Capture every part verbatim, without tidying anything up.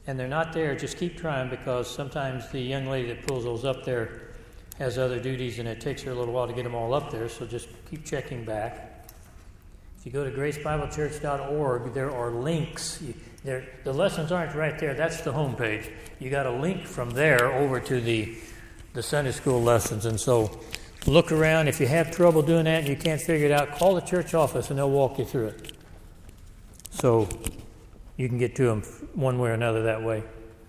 and they're not there, just keep trying, because sometimes the young lady that pulls those up there has other duties, and it takes her a little while to get them all up there, so just keep checking back. If you go to grace bible church dot org, there are links. You, there, the lessons aren't right there. That's the home page. You got a link from there over to the, the Sunday school lessons, and so look around. If you have trouble doing that and you can't figure it out, call the church office and they'll walk you through it. So you can get to them one way or another that way.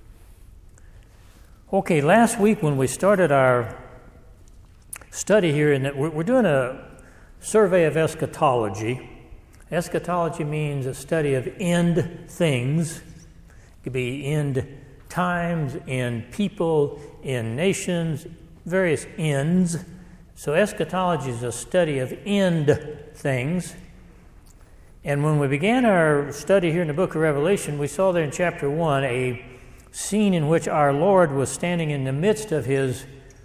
Okay, last week when we started our study here, in that we're doing a survey of eschatology. Eschatology means a study of end things. It could be end times, end people, end nations, various ends. So eschatology is a study of end things. And when we began our study here in the book of Revelation, we saw there in chapter one a scene in which our Lord was standing in the midst of his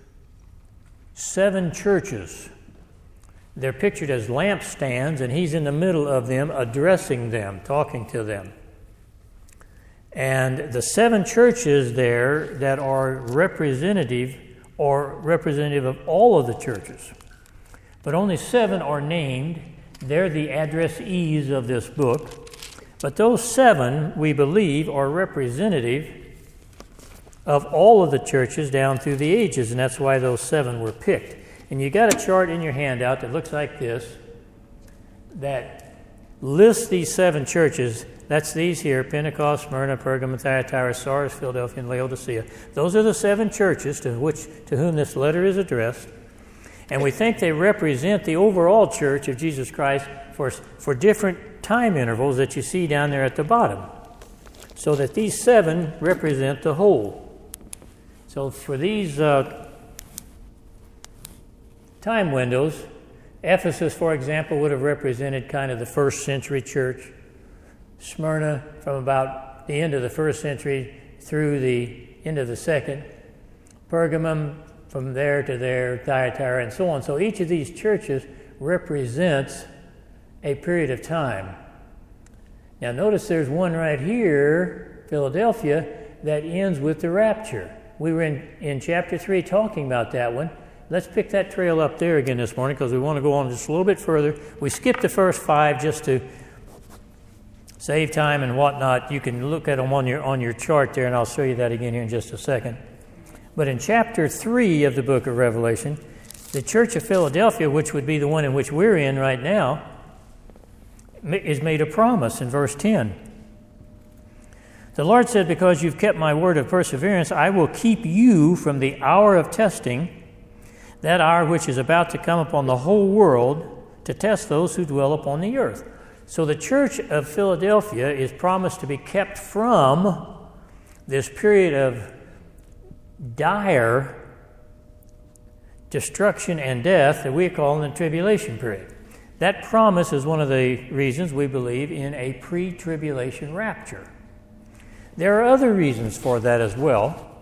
seven churches. They're pictured as lampstands, and he's in the middle of them, addressing them, talking to them. And the seven churches there that are representative or representative of all of the churches, but only seven are named. They're the addressees of this book. But those seven, we believe, are representative of all of the churches down through the ages, and that's why those seven were picked. And you got a chart in your handout that looks like this that lists these seven churches. That's these here: Pentecost, Smyrna, Pergamum, Thyatira, Sardis, Philadelphia, and Laodicea. Those are the seven churches to which to whom this letter is addressed. And we think they represent the overall church of Jesus Christ for, for different time intervals that you see down there at the bottom. So that these seven represent the whole. So for these uh, time windows, Ephesus, for example, would have represented kind of the first century church. Smyrna from about the end of the first century through the end of the second. Pergamum from there to there, Thyatira, and so on. So each of these churches represents a period of time. Now notice there's one right here, Philadelphia, that ends with the rapture. We were in, in chapter three talking about that one. Let's pick that trail up there again this morning because we want to go on just a little bit further. We skipped the first five just to save time and whatnot. You can look at them on your, on your chart there, and I'll show you that again here in just a second. But in chapter three of the book of Revelation, the church of Philadelphia, which would be the one in which we're in right now, is made a promise in verse ten. The Lord said, "Because you've kept my word of perseverance, I will keep you from the hour of testing, that hour which is about to come upon the whole world to test those who dwell upon the earth." So the church of Philadelphia is promised to be kept from this period of dire destruction and death that we call the tribulation period. That promise is one of the reasons we believe in a pre-tribulation rapture. There are other reasons for that as well.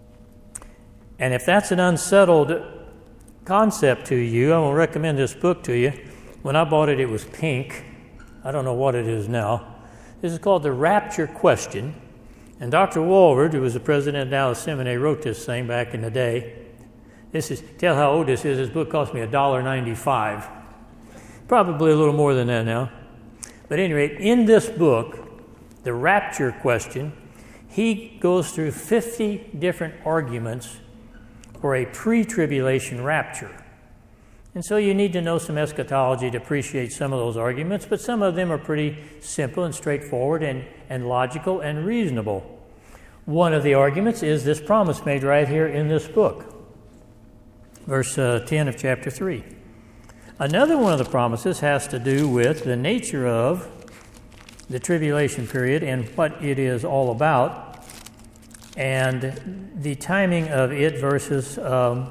And if that's an unsettled concept to you, I will recommend this book to you. When I bought it, it was pink. I don't know what it is now. This is called The Rapture Question. And Doctor Walvoord, who was the president of Dallas Seminary, wrote this thing back in the day. This is, tell how old this is. This book cost me one dollar and ninety-five cents. Probably a little more than that now. But at any rate, in this book, The Rapture Question, he goes through fifty different arguments for a pre-tribulation rapture. And so you need to know some eschatology to appreciate some of those arguments, but some of them are pretty simple and straightforward and, and logical and reasonable. One of the arguments is this promise made right here in this book, verse uh, ten of chapter three. Another one of the promises has to do with the nature of the tribulation period and what it is all about, and the timing of it versus um,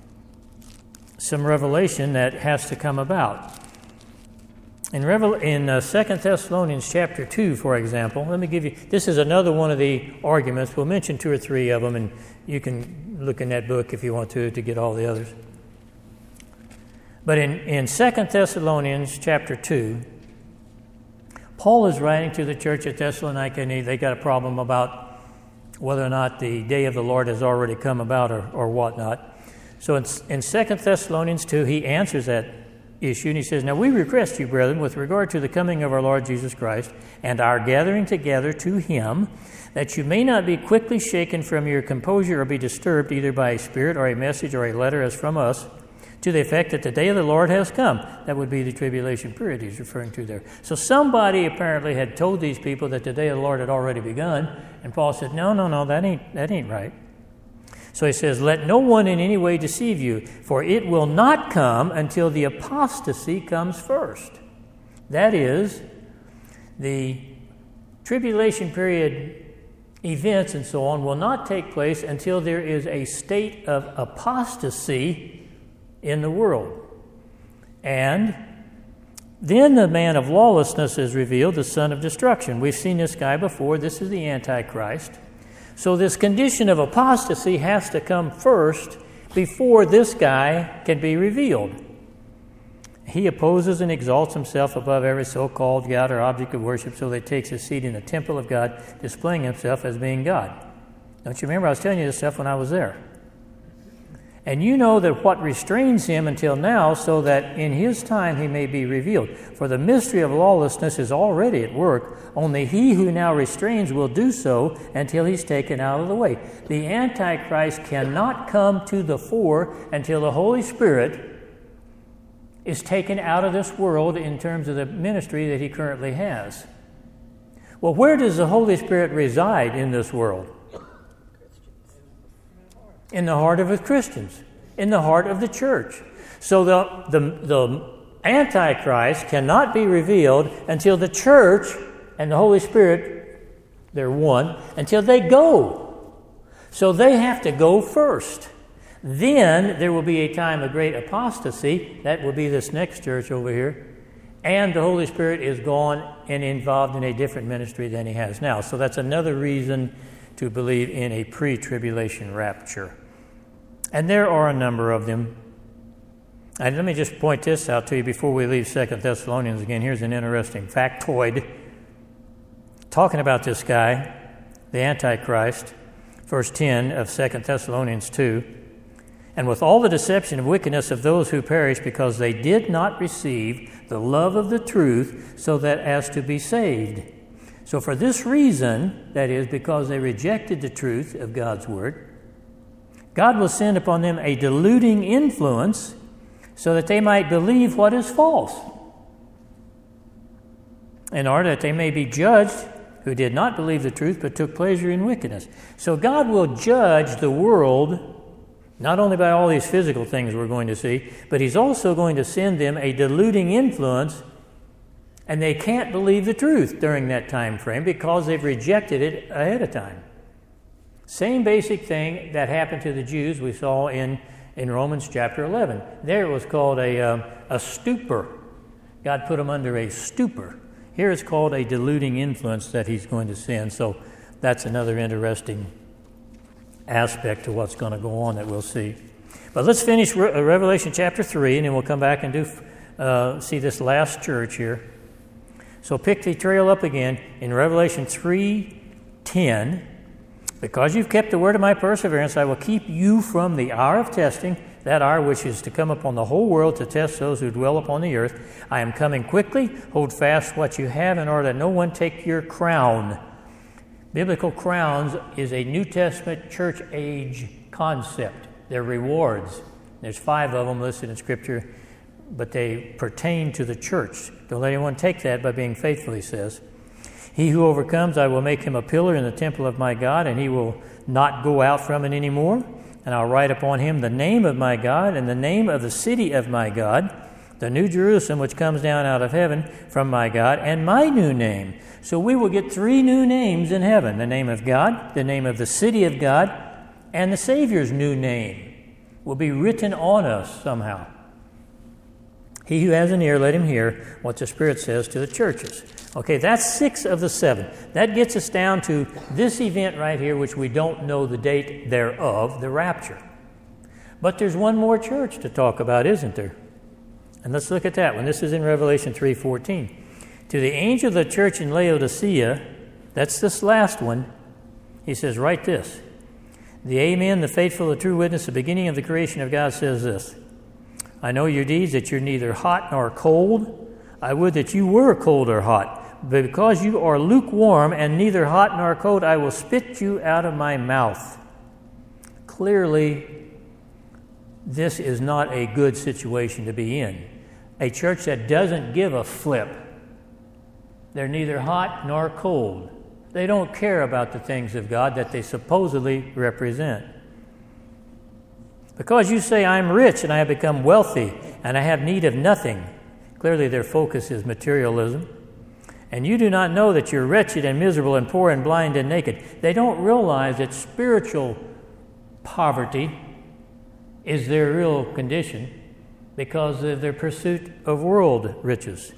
some revelation that has to come about. In, Revel- in uh, Second Thessalonians chapter two, for example, let me give you, this is another one of the arguments. We'll mention two or three of them, and you can look in that book if you want to, to get all the others. But in, in Second Thessalonians chapter two, Paul is writing to the church at Thessalonica, and they got a problem about whether or not the day of the Lord has already come about or, or whatnot. So in, in Second Thessalonians two, he answers that issue, and he says, "Now we request you, brethren, with regard to the coming of our Lord Jesus Christ and our gathering together to him, that you may not be quickly shaken from your composure or be disturbed either by a spirit or a message or a letter as from us, to the effect that the day of the Lord has come." That would be the tribulation period he's referring to there. So somebody apparently had told these people that the day of the Lord had already begun, and Paul said, no, no, no, that ain't, that ain't right. So he says, "Let no one in any way deceive you, for it will not come until the apostasy comes first." That is, the tribulation period events and so on will not take place until there is a state of apostasy in the world. And then the man of lawlessness is revealed, the son of destruction. We've seen this guy before. This is the Antichrist. So this condition of apostasy has to come first before this guy can be revealed. He opposes and exalts himself above every so-called God or object of worship, so that he takes his seat in the temple of God, displaying himself as being God. Don't you remember? I was telling you this stuff when I was there. And you know that what restrains him until now, so that in his time he may be revealed. For the mystery of lawlessness is already at work, only he who now restrains will do so until he's taken out of the way. The Antichrist cannot come to the fore until the Holy Spirit is taken out of this world in terms of the ministry that he currently has. Well, where does the Holy Spirit reside in this world? In the heart of the Christians, in the heart of the church. So the, the, the Antichrist cannot be revealed until the church and the Holy Spirit, they're one, until they go. So they have to go first. Then there will be a time of great apostasy. That will be this next church over here. And the Holy Spirit is gone and involved in a different ministry than he has now. So that's another reason to believe in a pre-tribulation rapture. And there are a number of them. And let me just point this out to you before we leave Second Thessalonians again. Here's an interesting factoid. Talking about this guy, the Antichrist, verse ten of Second Thessalonians two. "And with all the deception and wickedness of those who perish, because they did not receive the love of the truth, so that as to be saved." So for this reason, that is, because they rejected the truth of God's word, God will send upon them a deluding influence so that they might believe what is false, in order that they may be judged who did not believe the truth but took pleasure in wickedness. So God will judge the world not only by all these physical things we're going to see, but he's also going to send them a deluding influence, and they can't believe the truth during that time frame because they've rejected it ahead of time. Same basic thing that happened to the Jews we saw in, in Romans chapter eleven. There it was called a, um, a stupor. God put them under a stupor. Here it's called a deluding influence that he's going to send. So that's another interesting aspect to what's going to go on that we'll see. But let's finish Re- Revelation chapter three, and then we'll come back and do uh, see this last church here. So pick the trail up again in Revelation three ten. "Because you've kept the word of my perseverance, I will keep you from the hour of testing, that hour which is to come upon the whole world to test those who dwell upon the earth. I am coming quickly. Hold fast what you have, in order that no one take your crown." Biblical crowns is a New Testament church age concept. They're rewards. There's five of them listed in Scripture, but they pertain to the church. Don't let anyone take that by being faithful, he says. "He who overcomes, I will make him a pillar in the temple of my God, and he will not go out from it anymore. And I'll write upon him the name of my God and the name of the city of my God, the new Jerusalem which comes down out of heaven from my God, and my new name." So we will get three new names in heaven: the name of God, the name of the city of God, and the Savior's new name will be written on us somehow. "He who has an ear, let him hear what the Spirit says to the churches." Okay, that's six of the seven. That gets us down to this event right here, which we don't know the date thereof, the rapture. But there's one more church to talk about, isn't there? And let's look at that one. This is in Revelation three fourteen. "To the angel of the church in Laodicea," that's this last one, He says, write this. The Amen, the faithful, the true witness, the beginning of the creation of God says this. I know your deeds, that you're neither hot nor cold. I would that you were cold or hot. But because you are lukewarm and neither hot nor cold, I will spit you out of my mouth. Clearly, this is not a good situation to be in. A church that doesn't give a flip. They're neither hot nor cold. They don't care about the things of God that they supposedly represent. Because you say, I'm rich and I have become wealthy and I have need of nothing. Clearly their focus is materialism. And you do not know that you're wretched and miserable and poor and blind and naked. They don't realize that spiritual poverty is their real condition because of their pursuit of world riches.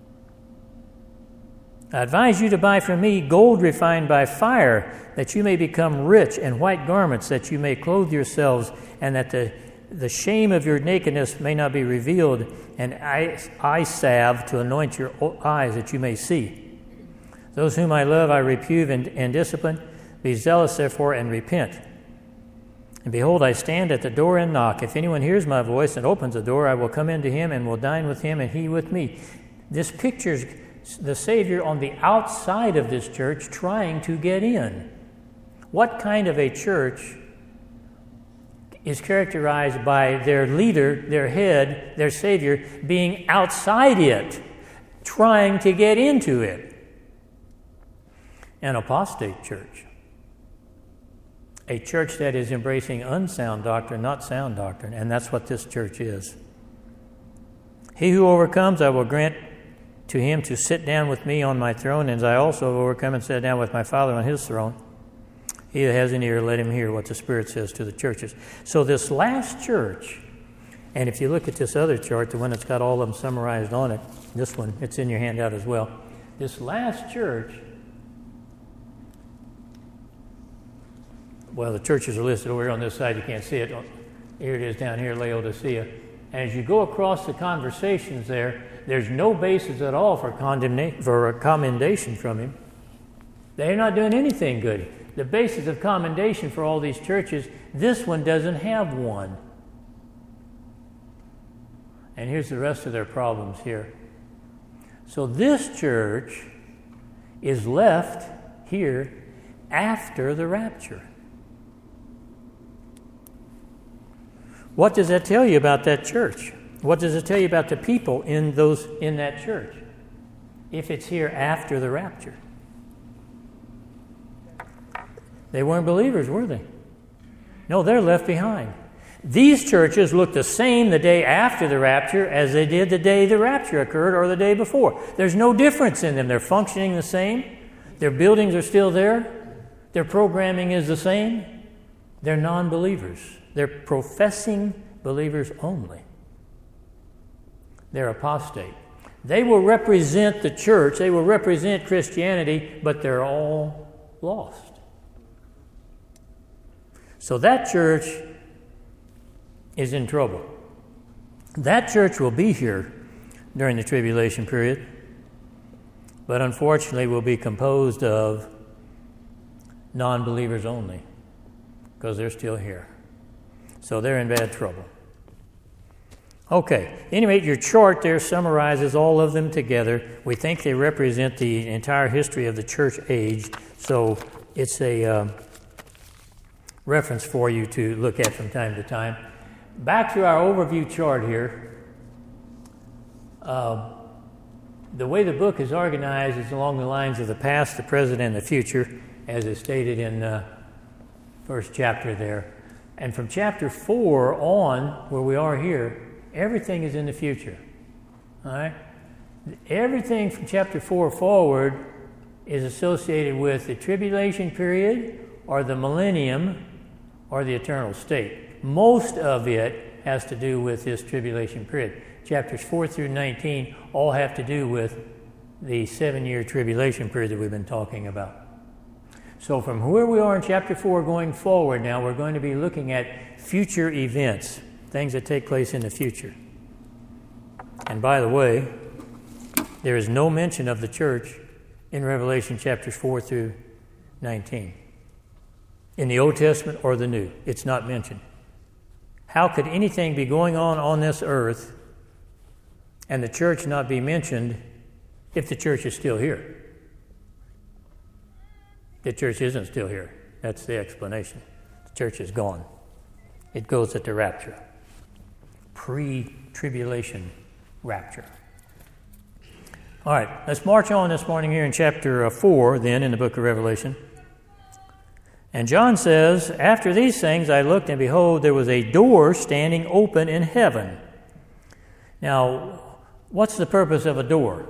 I advise you to buy from me gold refined by fire, that you may become rich, and white garments, that you may clothe yourselves, and that the, the shame of your nakedness may not be revealed, and eye, eye salve to anoint your eyes, that you may see. Those whom I love I reprove and, and discipline. Be zealous, therefore, and repent. And behold, I stand at the door and knock. If anyone hears my voice and opens the door, I will come into him and will dine with him, and he with me. This pictures the Savior on the outside of this church trying to get in. What kind of a church is characterized by their leader, their head, their Savior, being outside it, trying to get into it? An apostate church. A church that is embracing unsound doctrine, not sound doctrine, and that's what this church is. He who overcomes, I will grant to him to sit down with me on my throne, and as I also have overcome and sat down with my Father on his throne. He that has an ear, let him hear what the Spirit says to the churches. So this last church, and if you look at this other chart, the one that's got all of them summarized on it, this one, it's in your handout as well. This last church, well, the churches are listed over here on this side. You can't see it. Here it is down here, Laodicea. And as you go across the conversations there, there's no basis at all for condemnation, for a commendation from him. They're not doing anything good. The basis of commendation for all these churches, this one doesn't have one. And here's the rest of their problems here. So this church is left here after the rapture. What does that tell you about that church? What does it tell you about the people in those in that church if it's here after the rapture? They weren't believers, were they? No, they're left behind. These churches look the same the day after the rapture as they did the day the rapture occurred or the day before. There's no difference in them. They're functioning the same. Their buildings are still there. Their programming is the same. They're non-believers. They're professing believers only. They're apostate. They will represent the church. They will represent Christianity, but they're all lost. So that church is in trouble. That church will be here during the tribulation period, but unfortunately will be composed of non-believers only, because they're still here. So they're in bad trouble. Okay, anyway, your chart there summarizes all of them together. We think they represent the entire history of the church age, so it's a uh, reference for you to look at from time to time. Back to our overview chart here. Uh, the way the book is organized is along the lines of the past, the present, and the future, as is stated in the first chapter there. And from chapter four on, where we are here, everything is in the future. All right? Everything from chapter four forward is associated with the tribulation period or the millennium or the eternal state. Most of it has to do with this tribulation period. Chapters four through nineteen all have to do with the seven-year tribulation period that we've been talking about. So from where we are in chapter four going forward now, we're going to be looking at future events, things that take place in the future. And by the way, there is no mention of the church in Revelation chapters four through nineteen. in the Old Testament or the New. It's not mentioned. How could anything be going on on this earth and the church not be mentioned if the church is still here? The church isn't still here. That's the explanation. The church is gone. It goes at the rapture. Pre-tribulation rapture. All right, let's march on this morning here in chapter four, then, in the book of Revelation. And John says, "After these things I looked, and behold, there was a door standing open in heaven." Now, what's the purpose of a door?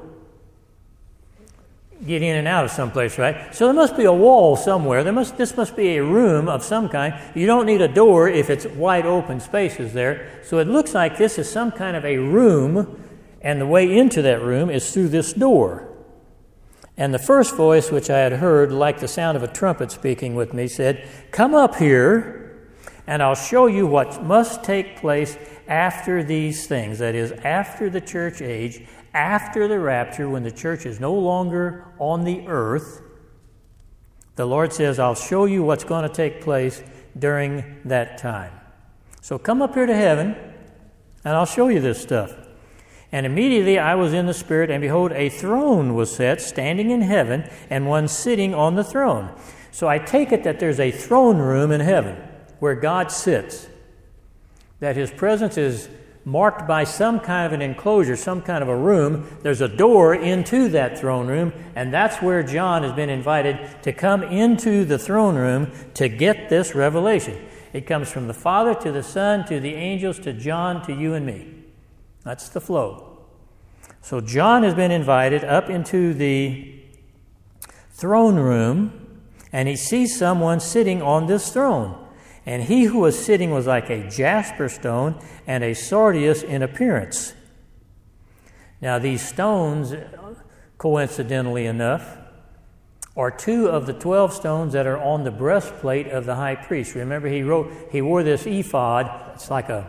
Get in and out of someplace, right? So there must be a wall somewhere. There must this must be a room of some kind. You don't need a door if it's wide open spaces there. So it looks like this is some kind of a room, and the way into that room is through this door. And the first voice which I had heard, like the sound of a trumpet speaking with me, said, "Come up here, and I'll show you what must take place after these things." That is, after the church age, after the rapture, when the church is no longer on the earth. The Lord says, "I'll show you what's going to take place during that time." So come up here to heaven, and I'll show you this stuff. And immediately I was in the Spirit, and behold, a throne was set, standing in heaven, and one sitting on the throne. So I take it that there's a throne room in heaven where God sits, that His presence is marked by some kind of an enclosure, some kind of a room. There's a door into that throne room, and that's where John has been invited to come into the throne room to get this revelation. It comes from the Father to the Son to the angels to John to you and me. That's the flow. So John has been invited up into the throne room, and he sees someone sitting on this throne. And he who was sitting was like a jasper stone and a sardius in appearance. Now these stones, coincidentally enough, are two of the twelve stones that are on the breastplate of the high priest. Remember, he wrote, he wore this ephod. It's like a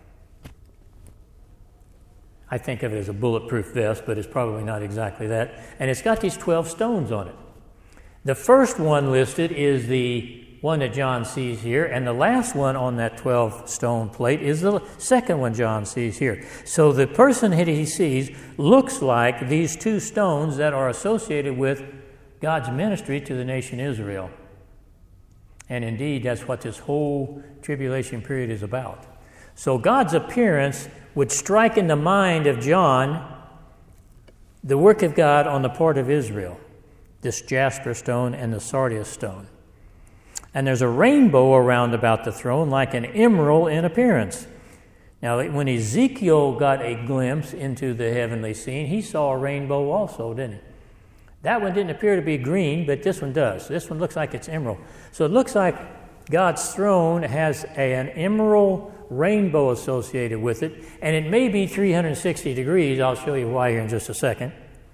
I think of it as a bulletproof vest, but it's probably not exactly that. And it's got these twelve stones on it. The first one listed is the one that John sees here, and the last one on that twelve stone plate is the second one John sees here. So the person that he sees looks like these two stones that are associated with God's ministry to the nation Israel. And indeed, that's what this whole tribulation period is about. So God's appearance would strike in the mind of John the work of God on the part of Israel, this jasper stone and the sardius stone. And there's a rainbow around about the throne like an emerald in appearance. Now, when Ezekiel got a glimpse into the heavenly scene, he saw a rainbow also, didn't he? That one didn't appear to be green, but this one does. This one looks like it's emerald. So it looks like God's throne has a, an emerald rainbow associated with it, and it may be three hundred sixty degrees. I'll show you why here in just a second.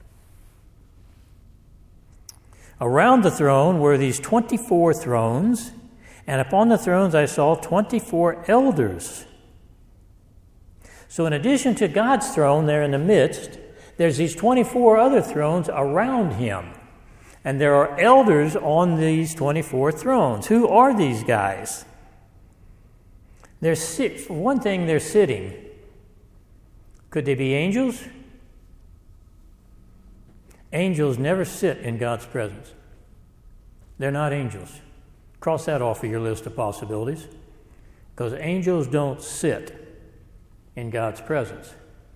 Around the throne were these twenty-four thrones, and upon the thrones I saw twenty-four elders. So in addition to God's throne there in the midst, there's these twenty-four other thrones around him. And there are elders on these twenty-four thrones. Who are these guys? They're sit- for one thing, they're sitting. Could they be angels? Angels never sit in God's presence. They're not angels. Cross that off of your list of possibilities, because angels don't sit in God's presence.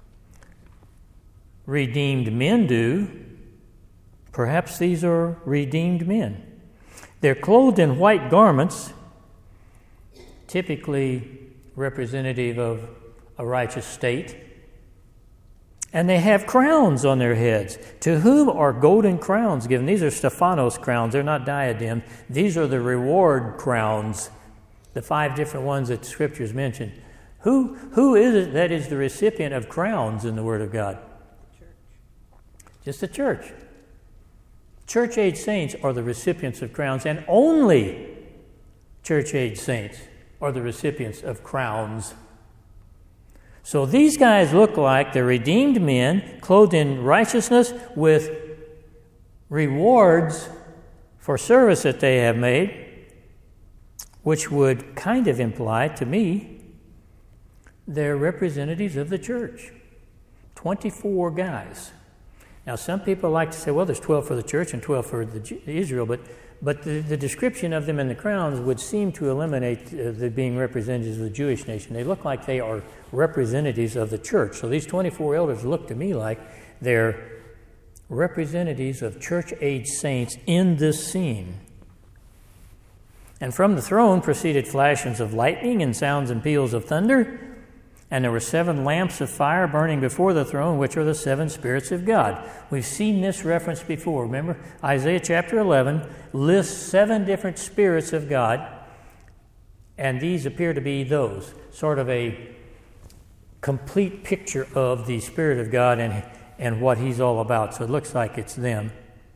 Redeemed men do. Perhaps these are redeemed men. They're clothed in white garments, typically representative of a righteous state. And they have crowns on their heads. To whom are golden crowns given? These are Stephanos crowns. They're not diadems. These are the reward crowns, the five different ones that the Scriptures mention. Who, who is it that is the recipient of crowns in the Word of God? The church. Just the church. Church-age saints are the recipients of crowns, and only church-age saints are the recipients of crowns. So these guys look like they're redeemed men, clothed in righteousness with rewards for service that they have made. which would kind of imply to me they're representatives of the church. twenty-four guys. Now, some people like to say, well, there's twelve for the church and twelve for the Israel, but but the, the description of them in the crowns would seem to eliminate uh, the being representatives of the Jewish nation. They look like they are representatives of the church. So these twenty-four elders look to me like they're representatives of church-age saints in this scene. And from the throne proceeded flashes of lightning and sounds and peals of thunder. And there were seven lamps of fire burning before the throne, which are the seven spirits of God. We've seen this reference before. Remember, Isaiah chapter eleven lists seven different spirits of God, and these appear to be those, sort of a complete picture of the Spirit of God and, and what He's all about. So it looks like it's them.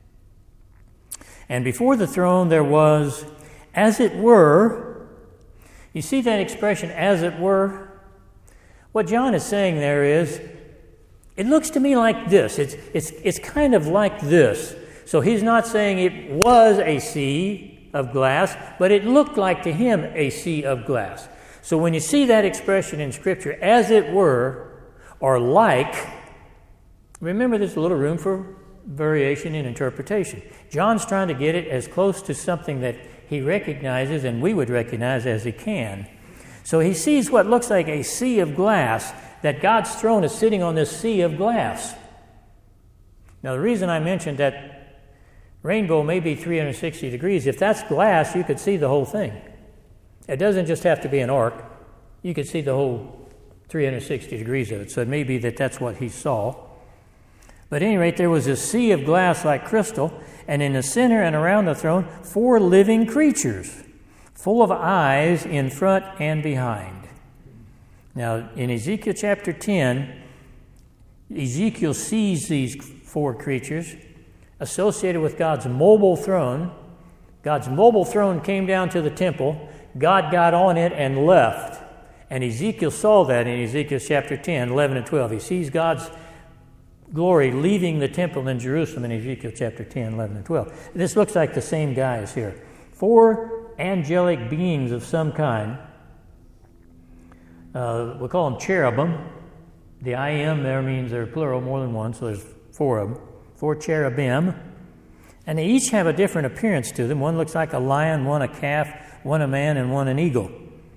And before the throne there was, as it were, you see that expression, as it were? What John is saying there is, it looks to me like this. It's, it's, it's kind of like this. So he's not saying it was a sea of glass, but it looked like to him a sea of glass. So when you see that expression in Scripture, as it were, or like, remember there's a little room for variation in interpretation. John's trying to get it as close to something that he recognizes and we would recognize as he can. So he sees what looks like a sea of glass, that God's throne is sitting on this sea of glass. Now, the reason I mentioned that rainbow may be three hundred sixty degrees, if that's glass, you could see the whole thing. It doesn't just have to be an arc. You could see the whole three hundred sixty degrees of it. So it may be that that's what he saw. But at any rate, there was a sea of glass like crystal, and in the center and around the throne, four living creatures, full of eyes in front and behind. Now, in Ezekiel chapter ten, Ezekiel sees these four creatures associated with God's mobile throne. God's mobile throne came down to the temple. God got on it and left. And Ezekiel saw that in Ezekiel chapter ten, eleven and twelve. He sees God's glory leaving the temple in Jerusalem in Ezekiel chapter ten, eleven and twelve. This looks like the same guys here. Four angelic beings of some kind. Uh, we call them cherubim. The I am there means they're plural, more than one, so there's four of them. Four cherubim. And they each have a different appearance to them. One looks like a lion, one a calf, one a man, and one an eagle.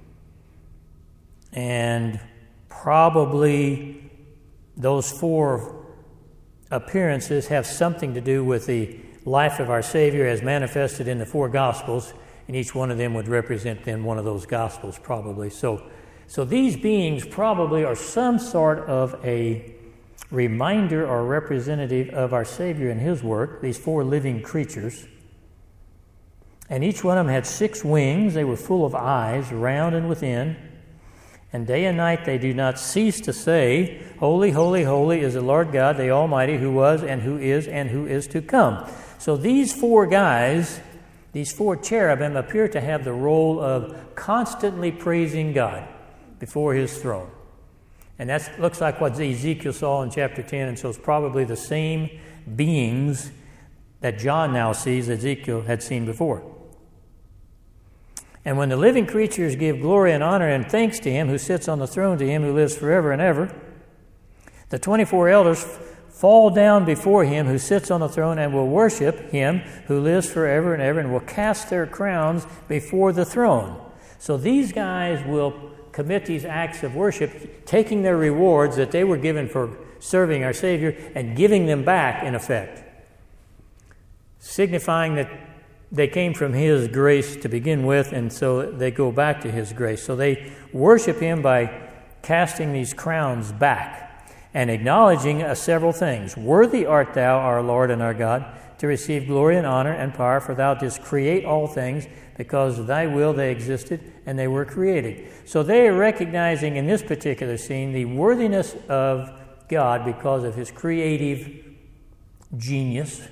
And probably those four appearances have something to do with the life of our Savior as manifested in the four Gospels. And each one of them would represent then one of those Gospels probably. So, so these beings probably are some sort of a reminder or representative of our Savior and His work, these four living creatures. And each one of them had six wings. They were full of eyes, around and within. And day and night they do not cease to say, Holy, holy, holy is the Lord God, the Almighty, who was and who is and who is to come. So these four guys, these four cherubim, appear to have the role of constantly praising God before His throne. And that looks like what Ezekiel saw in chapter ten, and so it's probably the same beings that John now sees that Ezekiel had seen before. And when the living creatures give glory and honor and thanks to Him who sits on the throne, to Him who lives forever and ever, the twenty-four elders fall down before Him who sits on the throne and will worship Him who lives forever and ever, and will cast their crowns before the throne. So these guys will commit these acts of worship, taking their rewards that they were given for serving our Savior and giving them back, in effect, signifying that they came from His grace to begin with, and so they go back to His grace. So they worship Him by casting these crowns back and acknowledging uh, several things. Worthy art Thou, our Lord and our God, to receive glory and honor and power, for Thou didst create all things, because of Thy will they existed and they were created. So they are recognizing in this particular scene the worthiness of God because of His creative genius.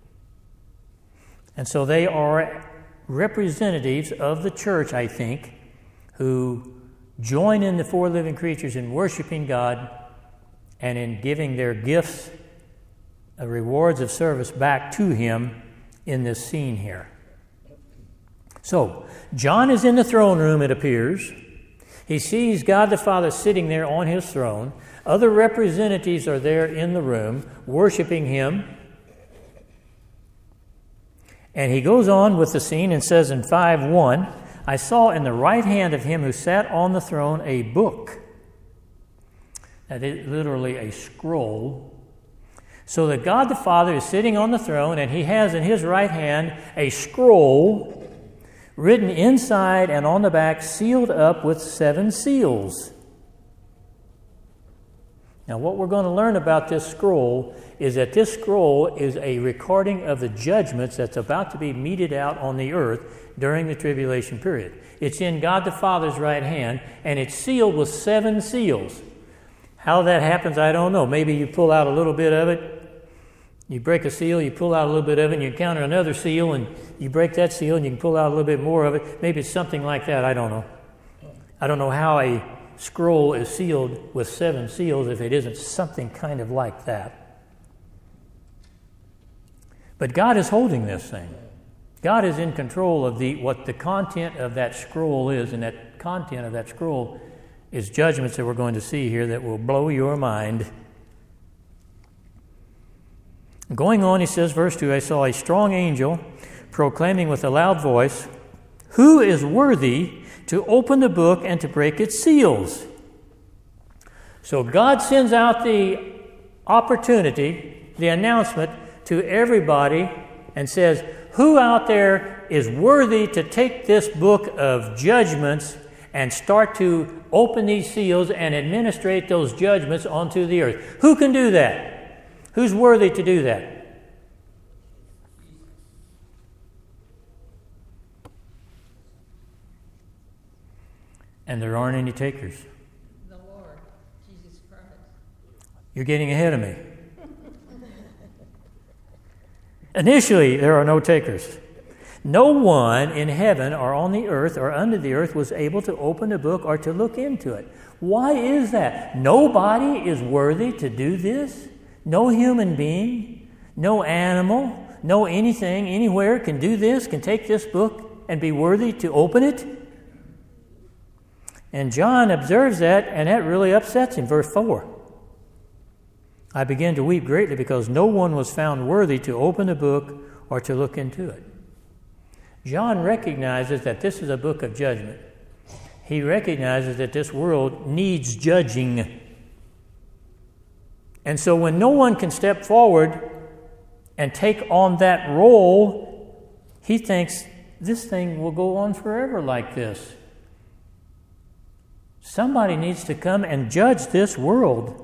And so they are representatives of the church, I think, who join in the four living creatures in worshiping God and in giving their gifts, uh, rewards of service back to Him in this scene here. So, John is in the throne room, it appears. He sees God the Father sitting there on his throne. Other representatives are there in the room, worshiping him. And he goes on with the scene and says in five one, I saw in the right hand of him who sat on the throne a book. That is literally a scroll. So that God the Father is sitting on the throne, and he has in his right hand a scroll written inside and on the back, sealed up with seven seals. Now, what we're going to learn about this scroll is that this scroll is a recording of the judgments that's about to be meted out on the earth during the tribulation period. It's in God the Father's right hand, and it's sealed with seven seals. How that happens, I don't know. Maybe you pull out a little bit of it, you break a seal, you pull out a little bit of it, and you encounter another seal, and you break that seal, and you can pull out a little bit more of it. Maybe it's something like that. I don't know. I don't know how a scroll is sealed with seven seals if it isn't something kind of like that. But God is holding this thing. God is in control of the what the content of that scroll is, and that content of that scroll is judgments that we're going to see here that will blow your mind. Going on, he says, verse two, I saw a strong angel proclaiming with a loud voice, who is worthy to open the book and to break its seals? So God sends out the opportunity, the announcement to everybody and says, who out there is worthy to take this book of judgments and start to open these seals and administrate those judgments onto the earth? Who can do that? Who's worthy to do that? And there aren't any takers. The Lord, Jesus Christ. You're getting ahead of me. Initially, there are no takers. No one in heaven or on the earth or under the earth was able to open the book or to look into it. Why is that? Nobody is worthy to do this. No human being, no animal, no anything, anywhere can do this, can take this book and be worthy to open it. And John observes that, and that really upsets him. Verse four. I began to weep greatly because no one was found worthy to open the book or to look into it. John recognizes that this is a book of judgment. He recognizes that this world needs judging. And so when no one can step forward and take on that role, he thinks this thing will go on forever like this. Somebody needs to come and judge this world.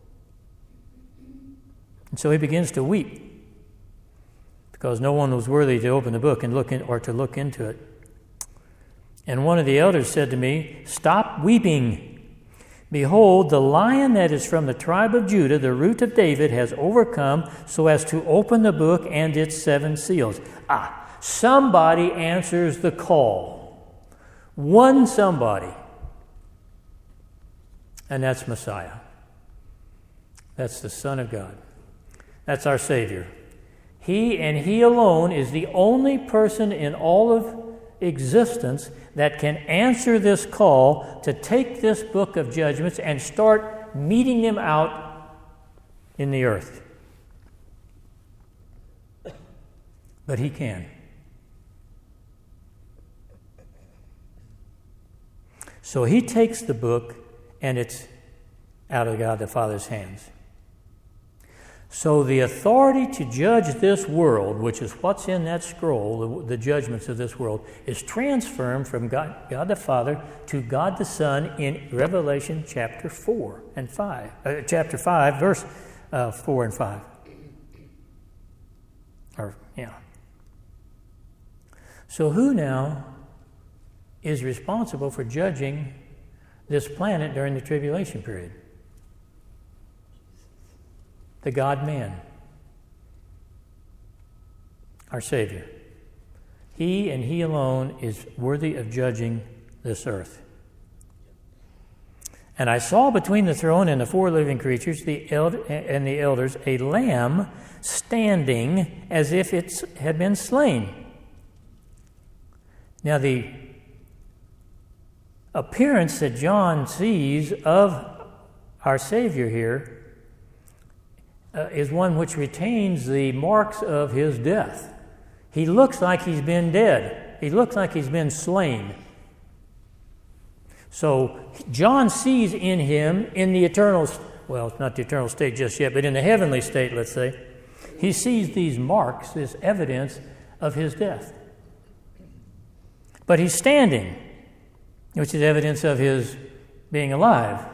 And so he begins to weep because no one was worthy to open the book and look in, or to look into it. And one of the elders said to me, stop weeping. Behold, the Lion that is from the tribe of Judah, the root of David, has overcome so as to open the book and its seven seals. Ah, somebody answers the call. One somebody. And that's Messiah. That's the Son of God. That's our Savior. He and He alone is the only person in all of existence that can answer this call to take this book of judgments and start meting them out in the earth. But He can. So He takes the book and it's out of God the Father's hands. So the authority to judge this world, which is what's in that scroll, the, the judgments of this world, is transferred from God, God the Father to God the Son in Revelation chapter four and five, uh, chapter five, verse uh, four and five. Or yeah. So who now is responsible for judging this planet during the tribulation period? The God-man, our Savior. He and He alone is worthy of judging this earth. And I saw between the throne and the four living creatures the eld- and the elders a lamb standing as if it had been slain. Now, the appearance that John sees of our Savior here uh, is one which retains the marks of his death. He looks like he's been dead. He looks like he's been slain. So John sees in him, in the eternal, well, it's not the eternal state just yet, but in the heavenly state, let's say, he sees these marks, this evidence of his death. But he's standing, which is evidence of his being alive.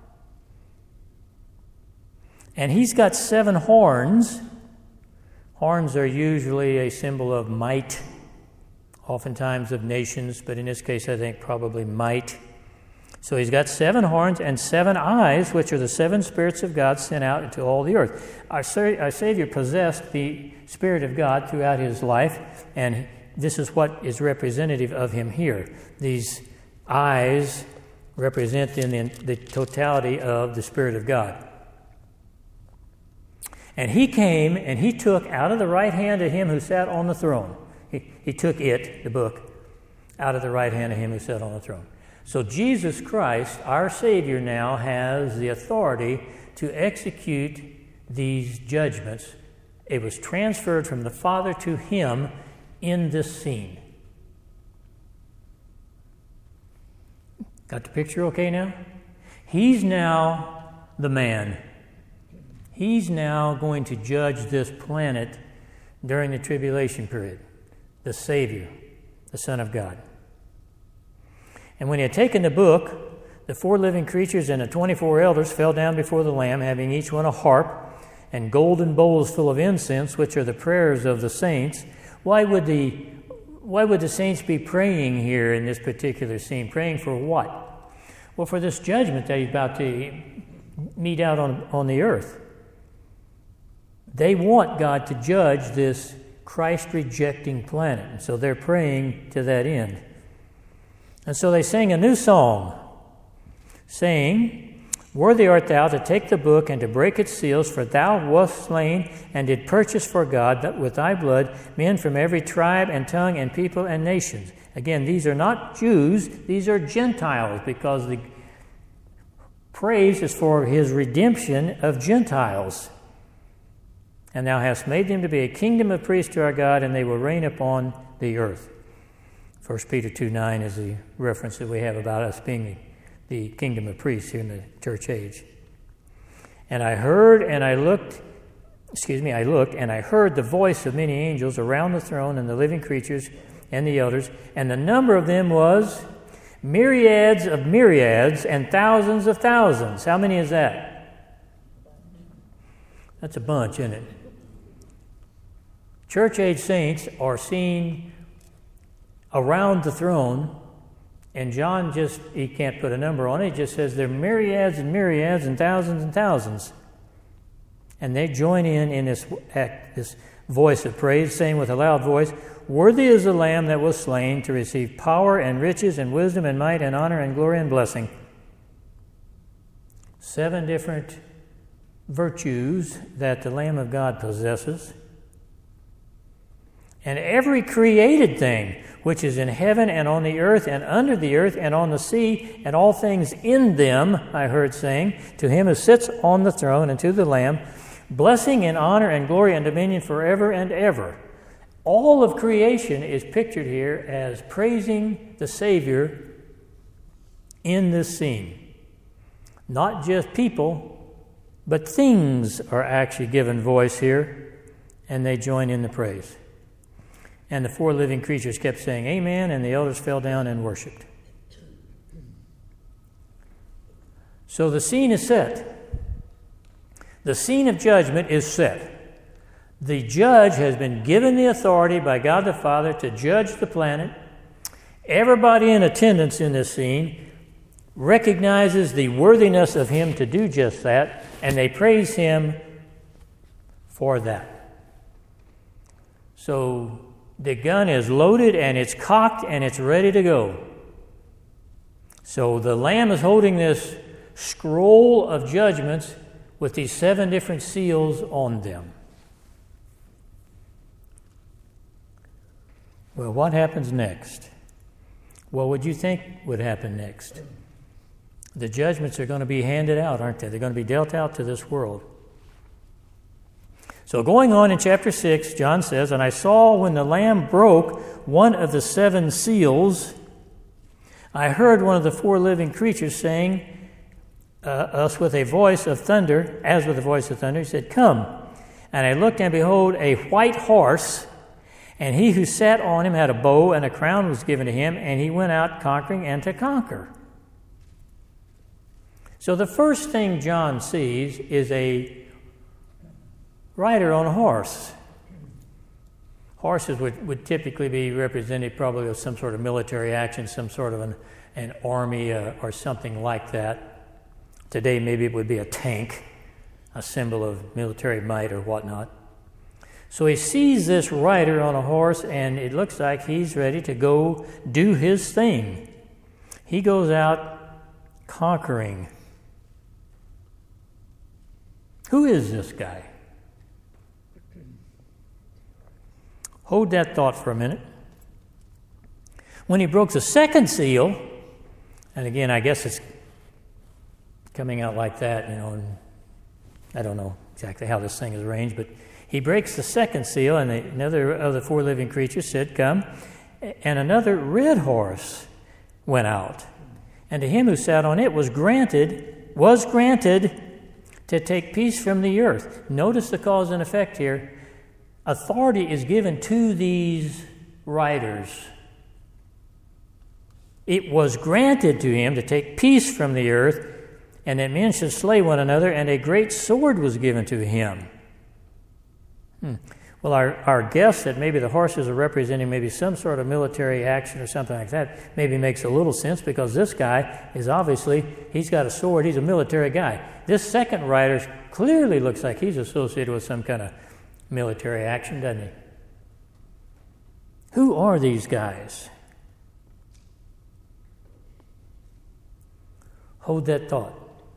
And he's got seven horns. Horns are usually a symbol of might, oftentimes of nations, but in this case I think probably might. So he's got seven horns and seven eyes, which are the seven spirits of God sent out into all the earth. Our, our Savior possessed the Spirit of God throughout his life, and this is what is representative of him here. These eyes represent in the, the totality of the Spirit of God. And he came and he took out of the right hand of him who sat on the throne. He, he took it, the book, out of the right hand of him who sat on the throne. So Jesus Christ, our Savior, now has the authority to execute these judgments. It was transferred from the Father to him in this scene. Got the picture okay now? He's now the man. He's now going to judge this planet during the tribulation period. The Savior, the Son of God. And when he had taken the book, the four living creatures and the twenty-four elders fell down before the Lamb, having each one a harp and golden bowls full of incense, which are the prayers of the saints. Why would the why would the saints be praying here in this particular scene? Praying for what? Well, for this judgment that he's about to mete out on, on the earth. They want God to judge this Christ-rejecting planet. And so they're praying to that end. And so they sang a new song, saying, "Worthy art thou to take the book and to break its seals, for thou wast slain and did purchase for God that with thy blood men from every tribe and tongue and people and nations." Again, these are not Jews, these are Gentiles, because the praise is for his redemption of Gentiles. "And thou hast made them to be a kingdom of priests to our God, and they will reign upon the earth." First Peter two nine is the reference that we have about us being the, the kingdom of priests here in the church age. "And I heard and I looked, excuse me, I looked and I heard the voice of many angels around the throne and the living creatures and the elders, and the number of them was myriads of myriads and thousands of thousands." How many is that? That's a bunch, isn't it? Church-age saints are seen around the throne, and John just, he can't put a number on it, he just says they're myriads and myriads and thousands and thousands. And they join in in this act, this voice of praise, saying with a loud voice, "Worthy is the Lamb that was slain to receive power and riches and wisdom and might and honor and glory and blessing." Seven different virtues that the Lamb of God possesses. And every created thing which is in heaven and on the earth and under the earth and on the sea and all things in them, I heard saying, "To him who sits on the throne and to the Lamb, blessing and honor and glory and dominion forever and ever." All of creation is pictured here as praising the Savior in this scene. Not just people, but things are actually given voice here, and they join in the praise. And the four living creatures kept saying, "Amen," and the elders fell down and worshipped. So the scene is set. The scene of judgment is set. The judge has been given the authority by God the Father to judge the planet. Everybody in attendance in this scene recognizes the worthiness of him to do just that, and they praise him for that. So the gun is loaded and it's cocked and it's ready to go. So the Lamb is holding this scroll of judgments with these seven different seals on them. Well, what happens next? what would you think would happen next? The judgments are going to be handed out, aren't they? They're going to be dealt out to this world. So going on in chapter six, John says, "And I saw when the Lamb broke one of the seven seals, I heard one of the four living creatures saying, uh, us with a voice of thunder, as with a voice of thunder, he said, 'Come.' And I looked, and behold, a white horse, and he who sat on him had a bow, and a crown was given to him, and he went out conquering and to conquer." So the first thing John sees is a rider on a horse. Horses would, would typically be represented probably of some sort of military action, some sort of an, an army uh, or something like that. Today maybe it would be a tank, a symbol of military might or whatnot. So he sees this rider on a horse, and it looks like he's ready to go do his thing. He goes out conquering. Who is this guy? Hold that thought for a minute. When he broke the second seal, and again, I guess it's coming out like that, you know, and I don't know exactly how this thing is arranged, but he breaks the second seal, and another of the four living creatures said, "Come." And another red horse went out, and to him who sat on it was granted, was granted to take peace from the earth. Notice the cause and effect here. Authority is given to these riders. It was granted to him to take peace from the earth, and that men should slay one another, and a great sword was given to him. Hmm. Well, our, our guess that maybe the horses are representing maybe some sort of military action or something like that maybe makes a little sense, because this guy is obviously, he's got a sword, he's a military guy. This second rider clearly looks like he's associated with some kind of military action, doesn't he? Who are these guys? Hold that thought.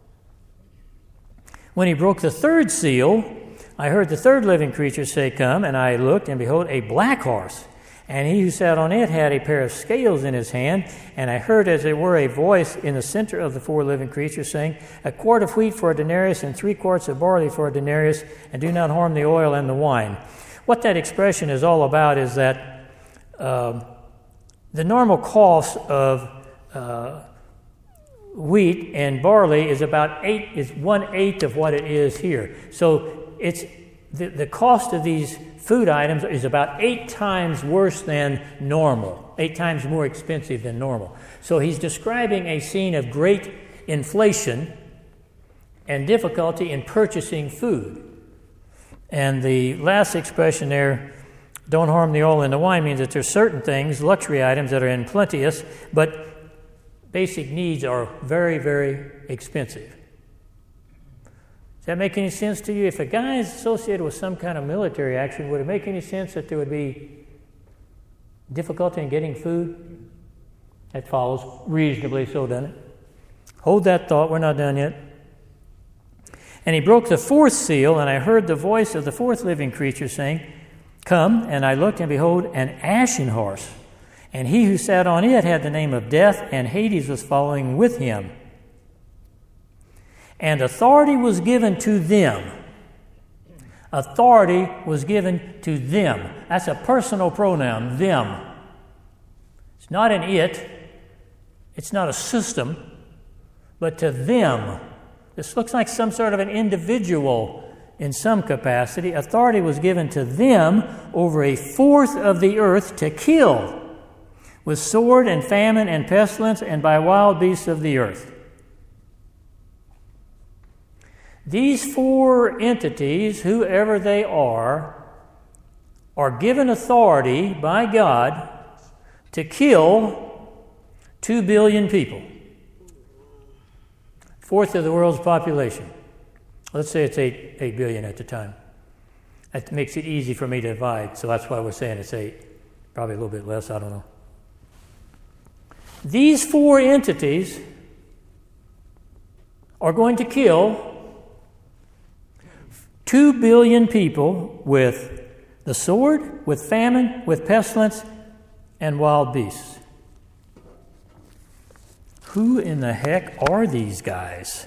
When he broke the third seal, I heard the third living creature say, "Come," and I looked, and behold, a black horse, and he who sat on it had a pair of scales in his hand, and I heard as it were a voice in the center of the four living creatures saying, "A quart of wheat for a denarius, and three quarts of barley for a denarius, and do not harm the oil and the wine." What that expression is all about is that uh, the normal cost of uh, wheat and barley is about eight, is one eighth of what it is here. So it's the, the cost of these food items is about eight times worse than normal, eight times more expensive than normal. So he's describing a scene of great inflation and difficulty in purchasing food. And the last expression there, "don't harm the oil and the wine," means that there's certain things, luxury items, that are in plenteous, but basic needs are very, very expensive. Does that make any sense to you? If a guy is associated with some kind of military action, would it make any sense that there would be difficulty in getting food? That follows reasonably so, doesn't it? Hold that thought. We're not done yet. And he broke the fourth seal, and I heard the voice of the fourth living creature saying, "Come." And I looked, and behold, an ashen horse. And he who sat on it had the name of Death, and Hades was following with him. And authority was given to them. Authority was given to them. That's a personal pronoun, them. It's not an it. It's not a system, but to them. This looks like some sort of an individual in some capacity. Authority was given to them over a fourth of the earth to kill, with sword and famine and pestilence, and by wild beasts of the earth. These four entities, whoever they are, are given authority by God to kill two billion people. Fourth of the world's population. Let's say it's eight, eight billion at the time. That makes it easy for me to divide, so that's why we're saying it's eight. Probably a little bit less, I don't know. These four entities are going to kill two billion people with the sword, with famine, with pestilence, and wild beasts. Who in the heck are these guys?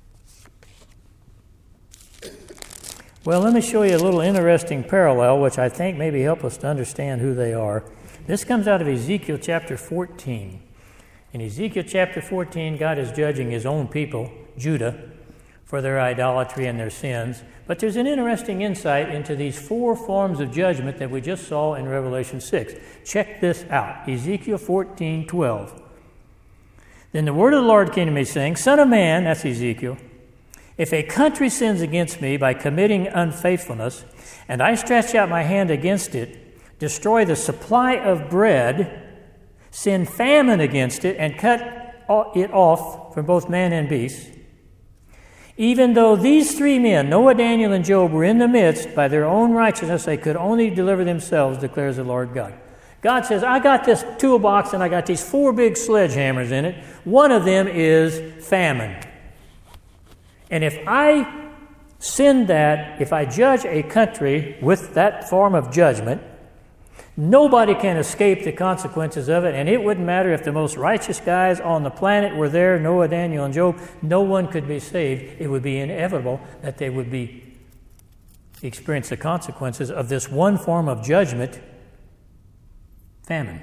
Well, let me show you a little interesting parallel, which I think maybe help us to understand who they are. This comes out of Ezekiel chapter fourteen. In Ezekiel chapter fourteen, God is judging his own people, Judah, for their idolatry and their sins. But there's an interesting insight into these four forms of judgment that we just saw in Revelation six. Check this out. Ezekiel fourteen twelve. Then the word of the Lord came to me, saying, Son of man, that's Ezekiel, if a country sins against me by committing unfaithfulness, and I stretch out my hand against it, destroy the supply of bread, send famine against it, and cut it off from both man and beast, even though these three men, Noah, Daniel, and Job, were in the midst, by their own righteousness they could only deliver themselves, declares the Lord God. God says, I got this toolbox and I got these four big sledgehammers in it. One of them is famine. And if I send that, if I judge a country with that form of judgment, nobody can escape the consequences of it, and it wouldn't matter if the most righteous guys on the planet were there, Noah, Daniel, and Job, no one could be saved. It would be inevitable that they would be experience the consequences of this one form of judgment, famine.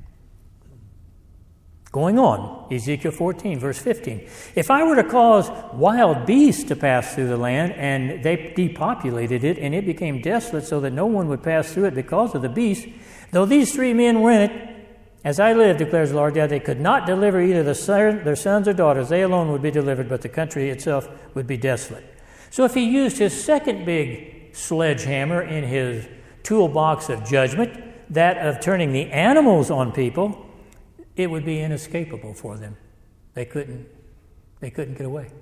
Going on, Ezekiel fourteen, verse fifteen. If I were to cause wild beasts to pass through the land, and they depopulated it, and it became desolate so that no one would pass through it because of the beasts, though these three men were in it, as I live, declares the Lord God, they could not deliver either the son, their sons or daughters. They alone would be delivered, but the country itself would be desolate. So if he used his second big sledgehammer in his toolbox of judgment, that of turning the animals on people, it would be inescapable for them. They couldn't, they couldn't get away.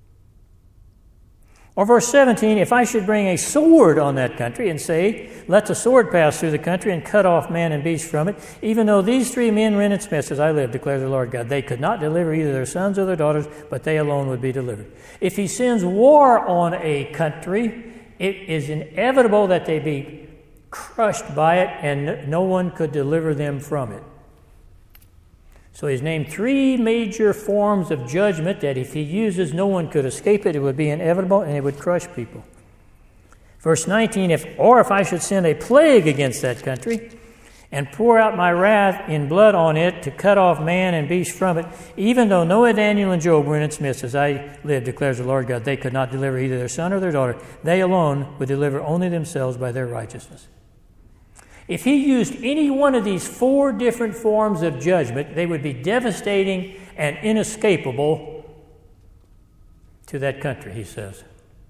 Or verse seventeen, if I should bring a sword on that country and say, let the sword pass through the country and cut off man and beast from it, even though these three men were in its midst, as I live, declares the Lord God, they could not deliver either their sons or their daughters, but they alone would be delivered. If he sends war on a country, it is inevitable that they be crushed by it, and no one could deliver them from it. So he's named three major forms of judgment that if he uses, no one could escape it. It would be inevitable, and it would crush people. Verse nineteen, if or if I should send a plague against that country and pour out my wrath in blood on it to cut off man and beast from it, even though Noah, Daniel, and Job were in its midst, as I live, declares the Lord God, they could not deliver either their son or their daughter. They alone would deliver only themselves by their righteousness. If he used any one of these four different forms of judgment, they would be devastating and inescapable to that country, he says.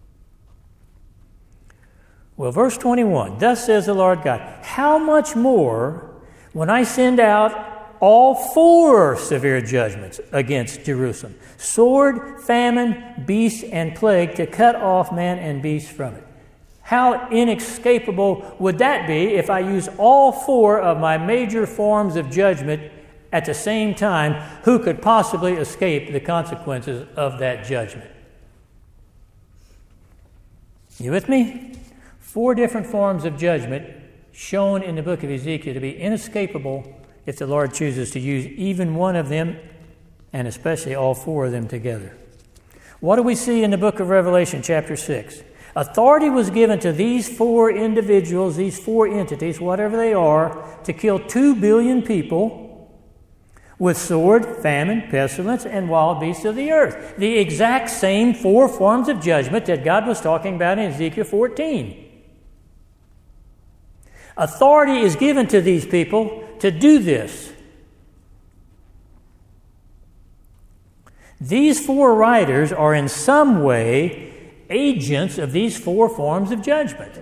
Well, verse twenty-one, thus says the Lord God, how much more when I send out all four severe judgments against Jerusalem, sword, famine, beast, and plague, to cut off man and beast from it. How inescapable would that be if I use all four of my major forms of judgment at the same time? Who could possibly escape the consequences of that judgment? You with me? Four different forms of judgment shown in the book of Ezekiel to be inescapable if the Lord chooses to use even one of them, and especially all four of them together. What do we see in the book of Revelation, chapter six? Authority was given to these four individuals, these four entities, whatever they are, to kill two billion people with sword, famine, pestilence, and wild beasts of the earth. The exact same four forms of judgment that God was talking about in Ezekiel fourteen. Authority is given to these people to do this. These four writers are in some way agents of these four forms of judgment.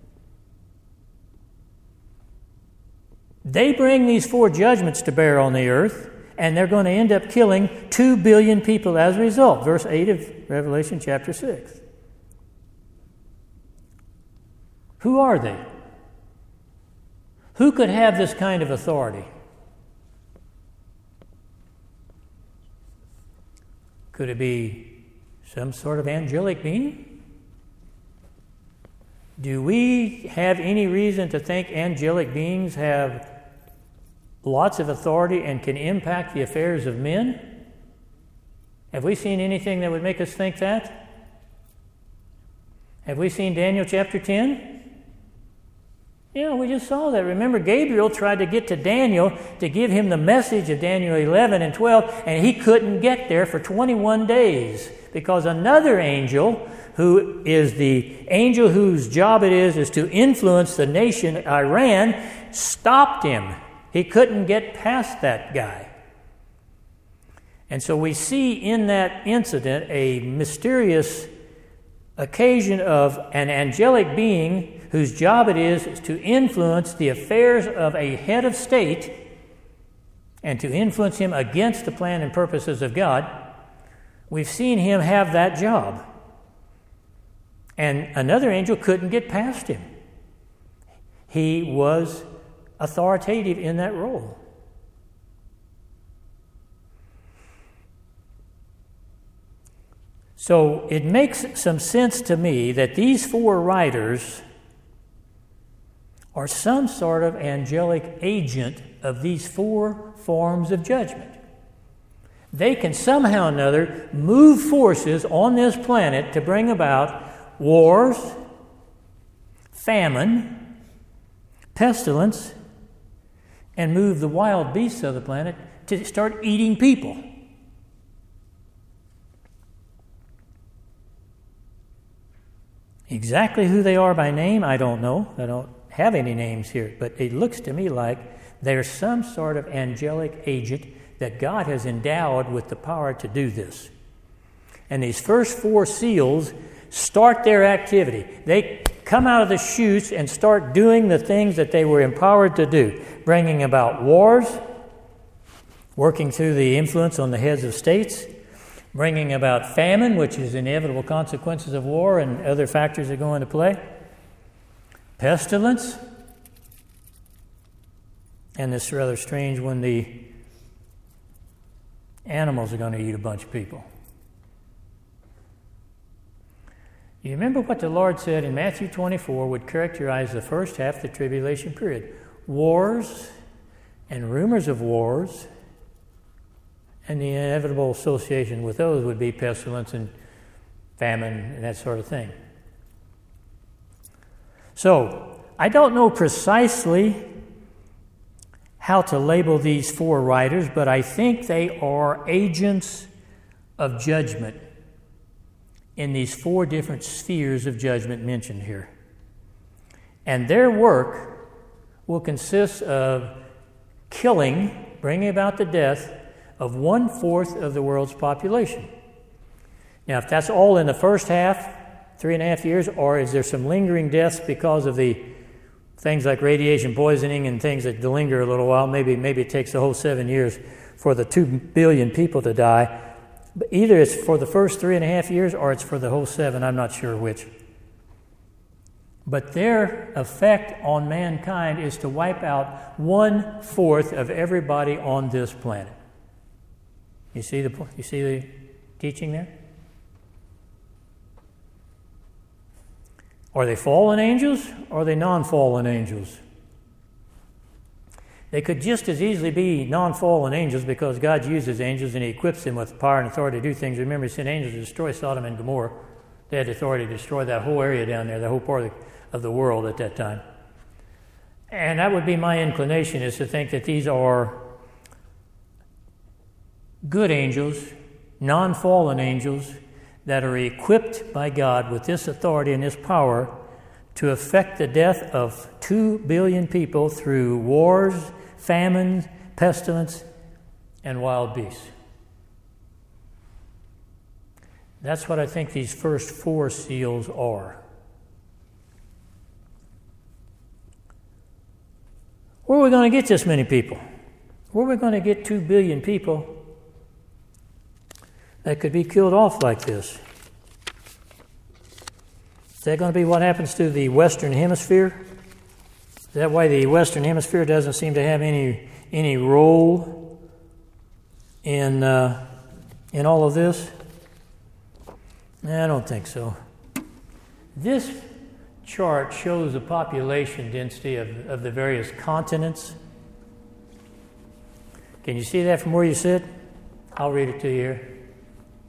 They bring these four judgments to bear on the earth, and they're going to end up killing two billion people as a result. Verse eight of Revelation chapter six. Who are they? Who could have this kind of authority? Could it be some sort of angelic being? Do we have any reason to think angelic beings have lots of authority and can impact the affairs of men? Have we seen anything that would make us think that? Have we seen Daniel chapter ten? Yeah, we just saw that. Remember, Gabriel tried to get to Daniel to give him the message of Daniel eleven and twelve, and he couldn't get there for twenty-one days because another angel, who is the angel whose job it is, is to influence the nation Iran, stopped him. He couldn't get past that guy. And so we see in that incident a mysterious occasion of an angelic being whose job it is, is to influence the affairs of a head of state and to influence him against the plan and purposes of God. We've seen him have that job. And another angel couldn't get past him. He was authoritative in that role. So it makes some sense to me that these four writers are some sort of angelic agent of these four forms of judgment. They can somehow or another move forces on this planet to bring about wars, famine, pestilence, and move the wild beasts of the planet to start eating people. Exactly who they are by name, I don't know. I don't have any names here, but it looks to me like they're some sort of angelic agent that God has endowed with the power to do this. And these first four seals start their activity. They come out of the chutes and start doing the things that they were empowered to do, bringing about wars, working through the influence on the heads of states, bringing about famine, which is inevitable consequences of war and other factors that go into play, pestilence, and this rather strange when the animals are going to eat a bunch of people. You remember what the Lord said in Matthew twenty-four would characterize the first half of the tribulation period. Wars and rumors of wars, and the inevitable association with those would be pestilence and famine and that sort of thing. So, I don't know precisely how to label these four writers, but I think they are agents of judgment in these four different spheres of judgment mentioned here. And their work will consist of killing, bringing about the death of one-fourth of the world's population. Now, if that's all in the first half, three and a half years, or is there some lingering deaths because of the things like radiation poisoning and things that linger a little while, maybe maybe it takes the whole seven years for the two billion people to die. But either it's for the first three and a half years or it's for the whole seven, I'm not sure which. But their effect on mankind is to wipe out one-fourth of everybody on this planet. You see the you see the teaching there? Are they fallen angels or are they non-fallen angels? They could just as easily be non-fallen angels because God uses angels and He equips them with power and authority to do things. Remember, He sent angels to destroy Sodom and Gomorrah. They had authority to destroy that whole area down there, the whole part of the, of the world at that time. And that would be my inclination, is to think that these are good angels, non-fallen angels, that are equipped by God with this authority and this power to effect the death of two billion people through wars, famine, pestilence, and wild beasts. That's what I think these first four seals are. Where are we going to get this many people? Where are we going to get two billion people that could be killed off like this? Is that going to be what happens to the Western Hemisphere? Is that why the Western Hemisphere doesn't seem to have any any role in uh, in all of this? I don't think so. This chart shows the population density of, of the various continents. Can you see that from where you sit? I'll read it to you here.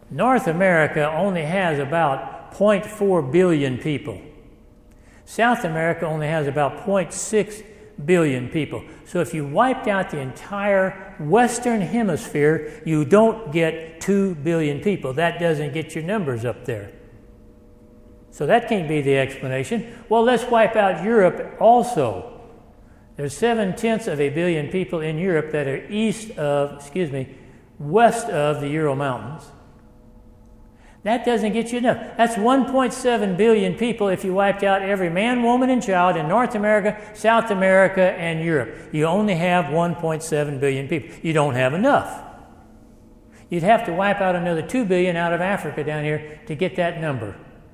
North America only has about zero point four billion people. South America only has about zero point six billion people. So if you wiped out the entire Western Hemisphere, you don't get two billion people. That doesn't get your numbers up there. So that can't be the explanation. Well, let's wipe out Europe also. There's seven-tenths of a billion people in Europe that are east of, excuse me, west of the Ural Mountains. That doesn't get you enough. That's one point seven billion people if you wiped out every man, woman, and child in North America, South America, and Europe. You only have one point seven billion people. You don't have enough. You'd have to wipe out another two billion out of Africa down here to get that number.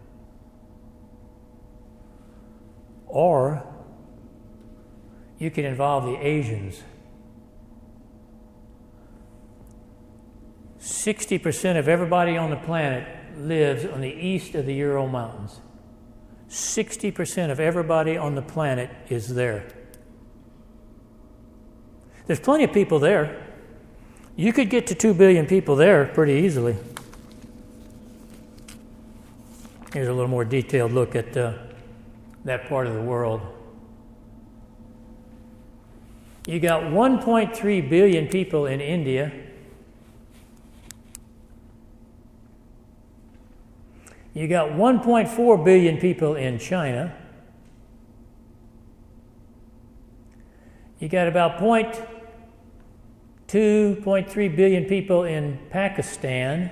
Or you could involve the Asians. sixty percent of everybody on the planet lives on the east of the Ural Mountains. sixty percent of everybody on the planet is there. There's plenty of people there. You could get to two billion people there pretty easily. Here's a little more detailed look at uh, that part of the world. You got one point three billion people in India. You got one point four billion people in China. You got about zero point two, zero point three billion people in Pakistan.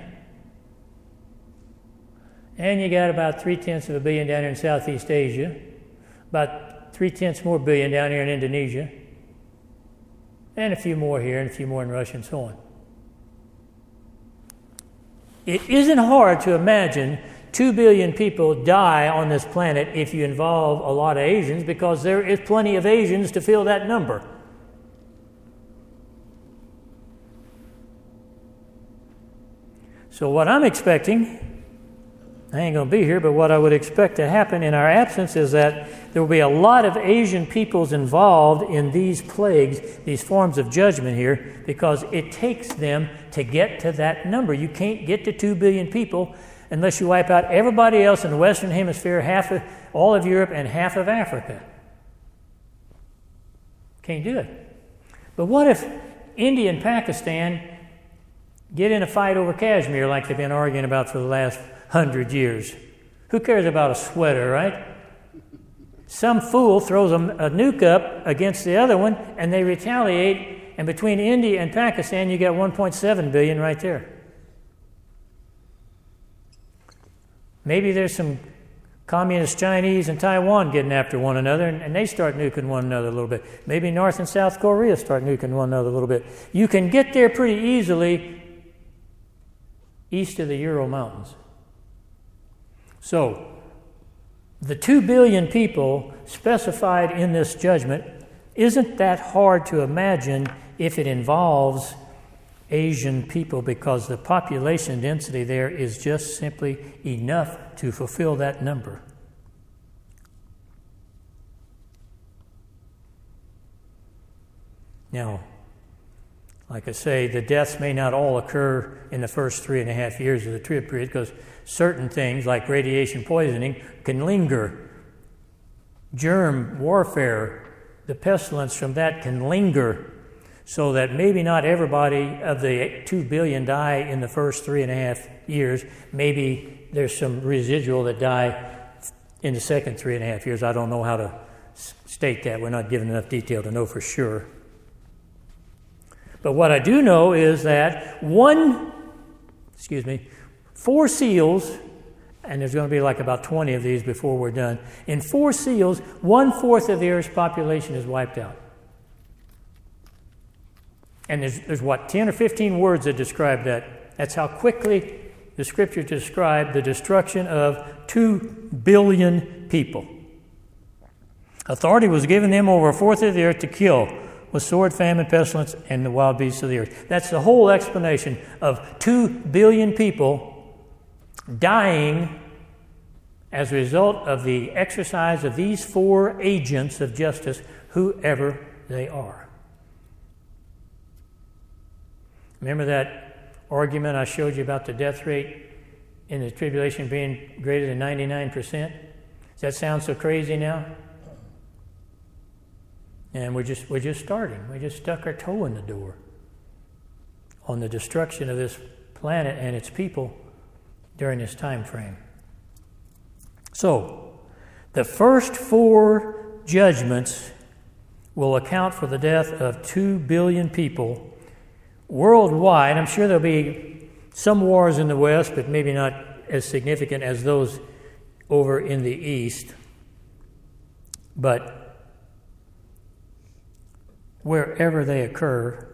And you got about three-tenths of a billion down here in Southeast Asia. About three-tenths more billion down here in Indonesia. And a few more here, and a few more in Russia, and so on. It isn't hard to imagine two billion people die on this planet if you involve a lot of Asians, because there is plenty of Asians to fill that number. So what I'm expecting, I ain't going to be here, but what I would expect to happen in our absence is that there will be a lot of Asian peoples involved in these plagues, these forms of judgment here, because it takes them to get to that number. You can't get to two billion people unless you wipe out everybody else in the Western Hemisphere, half of all of Europe and half of Africa. Can't do it. But what if India and Pakistan get in a fight over Kashmir like they've been arguing about for the last hundred years? Who cares about a sweater, right? Some fool throws a, a nuke up against the other one, and they retaliate, and between India and Pakistan, you got one point seven billion right there. Maybe there's some communist Chinese and Taiwan getting after one another, and, and they start nuking one another a little bit. Maybe North and South Korea start nuking one another a little bit. You can get there pretty easily east of the Ural Mountains. So, the two billion people specified in this judgment isn't that hard to imagine if it involves Asian people, because the population density there is just simply enough to fulfill that number. Now, like I say, the deaths may not all occur in the first three and a half years of the trib period, because certain things like radiation poisoning can linger. Germ warfare, the pestilence from that can linger, so that maybe not everybody of the two billion die in the first three and a half years. Maybe there's some residual that die in the second three and a half years. I don't know how to state that. We're not given enough detail to know for sure. But what I do know is that one, excuse me, four seals, and there's going to be like about twenty of these before we're done. In four seals, one-fourth of the Earth's population is wiped out. And there's, there's what, ten or fifteen words that describe that. That's how quickly the Scriptures describe the destruction of two billion people. Authority was given them over a fourth of the earth to kill with sword, famine, pestilence, and the wild beasts of the earth. That's the whole explanation of two billion people dying as a result of the exercise of these four agents of justice, whoever they are. Remember that argument I showed you about the death rate in the tribulation being greater than ninety-nine percent? Does that sound so crazy now? And we're just, we're just starting. We just stuck our toe in the door on the destruction of this planet and its people during this time frame. So, the first four judgments will account for the death of two billion people worldwide. I'm sure there'll be some wars in the West, but maybe not as significant as those over in the East. But wherever they occur,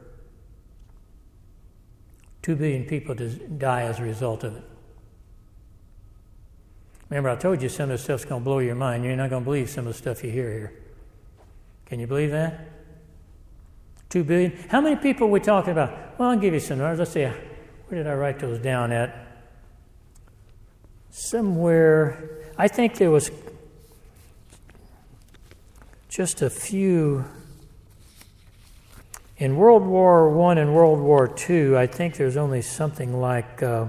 two billion people die as a result of it. Remember, I told you some of the stuff's going to blow your mind. You're not going to believe some of the stuff you hear here. Can you believe that? Two billion? How many people are we talking about? Well, I'll give you some numbers. Let's see. Where did I write those down at? Somewhere. I think there was just a few. In World War One and World War Two, I think there's only something like uh,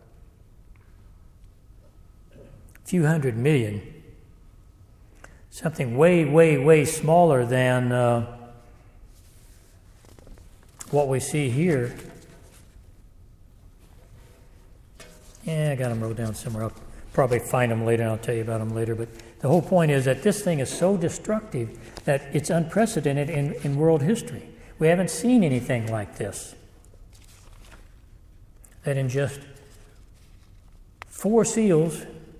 a few hundred million. Something way, way, way smaller than uh, what we see here. Yeah, I got them wrote down somewhere. I'll probably find them later and I'll tell you about them later. But the whole point is that this thing is so destructive that it's unprecedented in, in world history. We haven't seen anything like this. That in just four seals.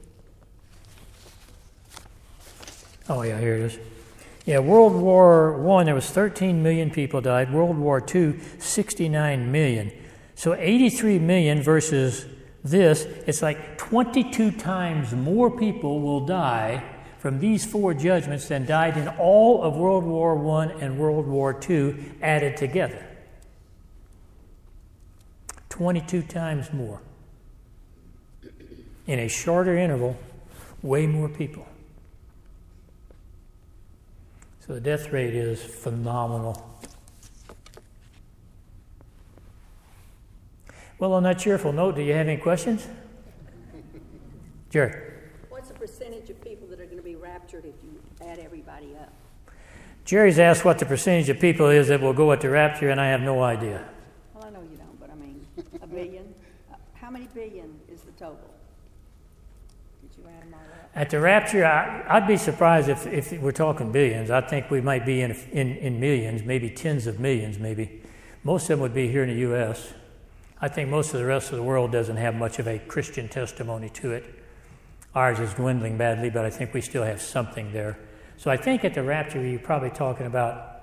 Oh yeah, here it is. Yeah, World War One, there was thirteen million people died. World War Two, sixty-nine million. So eighty-three million versus this, it's like twenty-two times more people will die from these four judgments than died in all of World War One and World War Two added together. twenty-two times more. In a shorter interval, way more people. So the death rate is phenomenal. Well, on that cheerful note, do you have any questions? Jerry. What's the percentage of people that are going to be raptured if you add everybody up? Jerry's asked what the percentage of people is that will go at the rapture, and I have no idea. Well, I know you don't, but I mean, a billion? Uh, how many billion is the total? Did you add them all up? At the rapture, I, I'd be surprised if, if we're talking billions. I think we might be in, in, in millions, maybe tens of millions, maybe. Most of them would be here in the U S I think most of the rest of the world doesn't have much of a Christian testimony to it. Ours is dwindling badly, but I think we still have something there. So I think at the rapture, you're probably talking about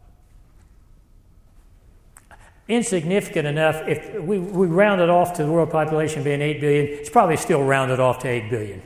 insignificant enough. If we, we round it off to the world population being eight billion, it's probably still rounded off to eight billion,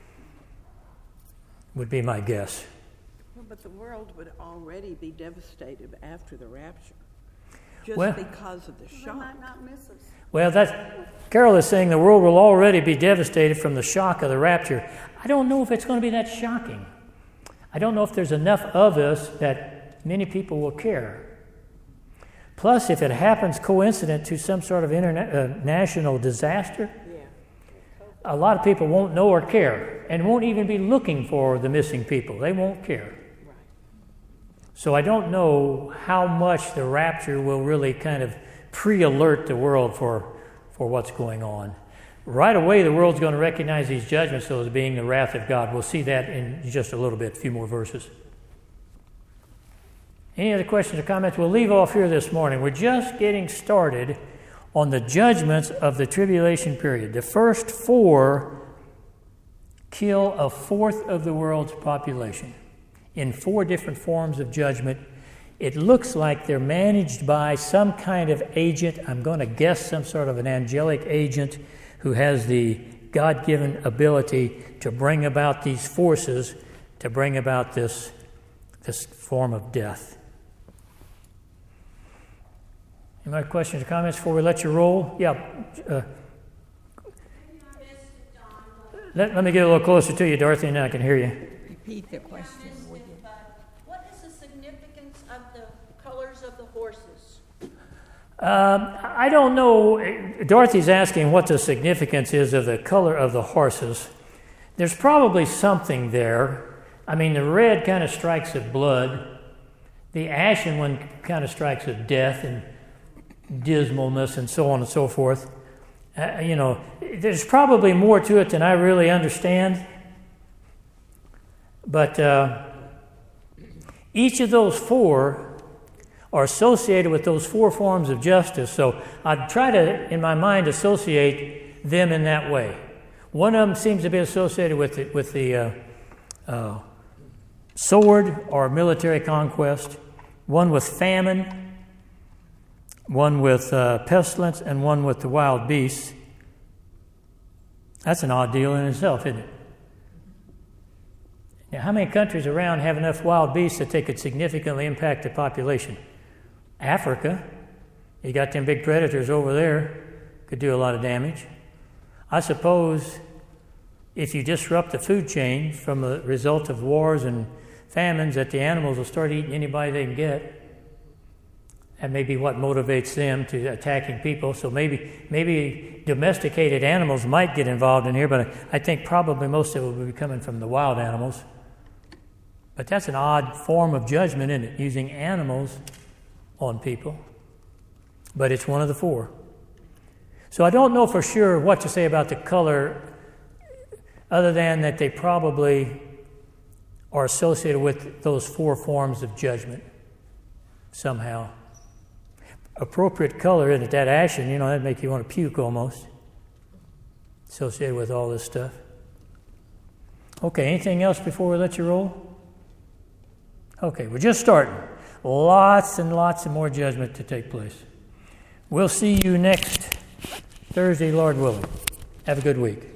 would be my guess. Well, but the world would already be devastated after the rapture, just well, because of the shock. They might not miss us. Well, that's, Carol is saying the world will already be devastated from the shock of the rapture. I don't know if it's going to be that shocking. I don't know if there's enough of us that many people will care. Plus, if it happens coincident to some sort of interna- uh, national disaster, Yeah. a lot of people won't know or care and won't even be looking for the missing people. They won't care. Right. So I don't know how much the rapture will really kind of pre-alert the world for, for what's going on. Right away, the world's going to recognize these judgments as being the wrath of God. We'll see that in just a little bit, a few more verses. Any other questions or comments? We'll leave off here this morning. We're just getting started on the judgments of the tribulation period. The first four kill a fourth of the world's population in four different forms of judgment. It looks like they're managed by some kind of agent. I'm going to guess some sort of an angelic agent who has the God-given ability to bring about these forces, to bring about this, this form of death. Any more questions or comments before we let you roll? Yeah. Uh, let, let me get a little closer to you, Dorothy, and then I can hear you. Repeat the question, would you? What is the significance of the colors of the horses? Uh, Um, I don't know. Dorothy's asking what the significance is of the color of the horses. There's probably something there. I mean, the red kind of strikes of blood. The ashen one kind of strikes of death and dismalness and so on and so forth. Uh, you know, there's probably more to it than I really understand. But uh, each of those four are associated with those four forms of justice. So I'd try to, in my mind, associate them in that way. One of them seems to be associated with the, with the uh, uh, sword or military conquest, one with famine, one with uh, pestilence, and one with the wild beasts. That's an odd deal in itself, isn't it? Now, how many countries around have enough wild beasts that they could significantly impact the population? Africa, you got them big predators over there, could do a lot of damage. I suppose if you disrupt the food chain from a result of wars and famines, that the animals will start eating anybody they can get. That may be what motivates them to attacking people. So maybe maybe domesticated animals might get involved in here, but I think probably most of it will be coming from the wild animals. But that's an odd form of judgment, isn't it? Using animals on people. But it's one of the four. So I don't know for sure what to say about the color, other than that they probably are associated with those four forms of judgment somehow. Appropriate color, isn't it? That ashen, you know, that'd make you want to puke almost. Associated with all this stuff. Okay, anything else before we let you roll? Okay, we're just starting. Lots and lots of more judgment to take place. We'll see you next Thursday, Lord willing. Have a good week.